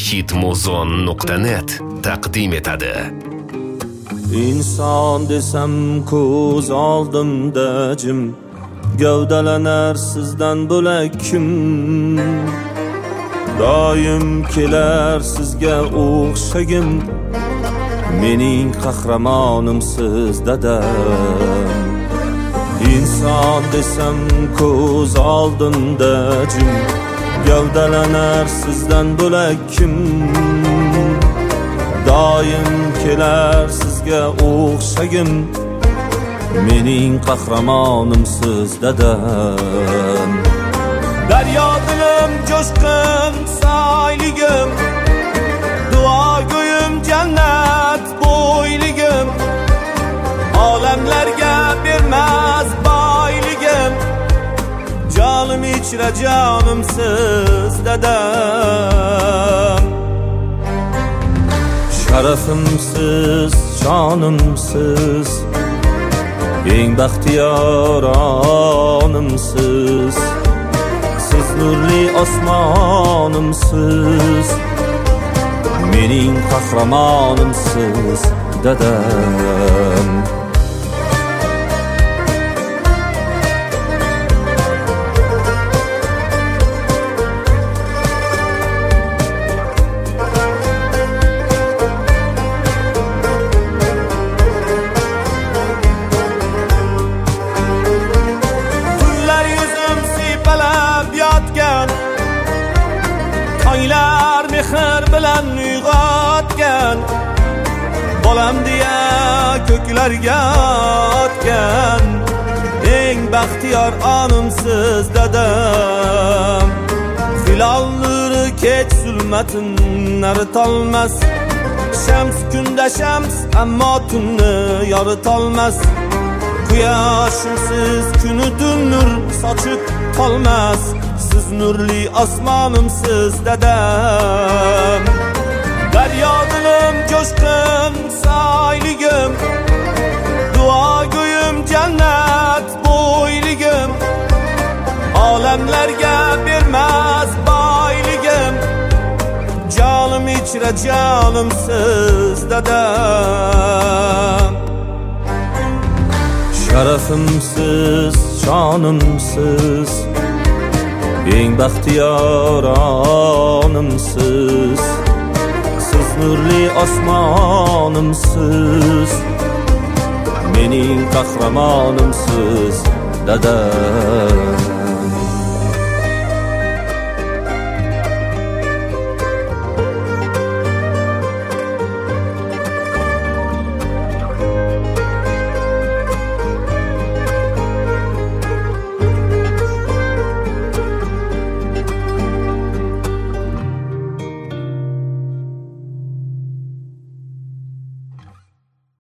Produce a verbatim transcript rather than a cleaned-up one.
hitmuzon nuqta net taqdim etadi. İnson desam ko'z oldimda jim, gavdalanar sizdan bo'lak kim? Doim kelar sizga o'xshagim, mening qahramonim siz dadam. İnson desam ko'z oldimda jim, gavdalanar sizdan bo'lak kim? Doim kelar sizga o'xshagim, mening qahramonim siz dadam. Daryo dilim jo'shqin soyligim, duo go'yim jannat bo'yligim, olamlarga bermas boyligim, jonim ichra jonim siz dadam. Sharafimsiz, jonimsiz, eng baxtiyor onimsiz, siz nurli osmonimsiz, mening qahramonimsiz dadam. Aylar mehr bilan uyg'otgan, bolam deya ko'klarga otgan, eng baxtiyor onimsiz dadam. Hilol nuri kech zulmatin aritolmas, shams kunda shams ammo tunni yoritolmas, quyoshimsiz kuni tun nur sochib qolmas, siz nurli osmonimsiz dadam. Daryo dilim jo'shqin soyligim, duo go'yim jannat bo'yligim, olamlarga bermas boyligim, jonim ichra jonimsiz dadam. Sharafimsiz, jonimsiz, eng baxtiyor onimsiz, siz nurli osmonimsiz, mening qahramonimsiz dadam.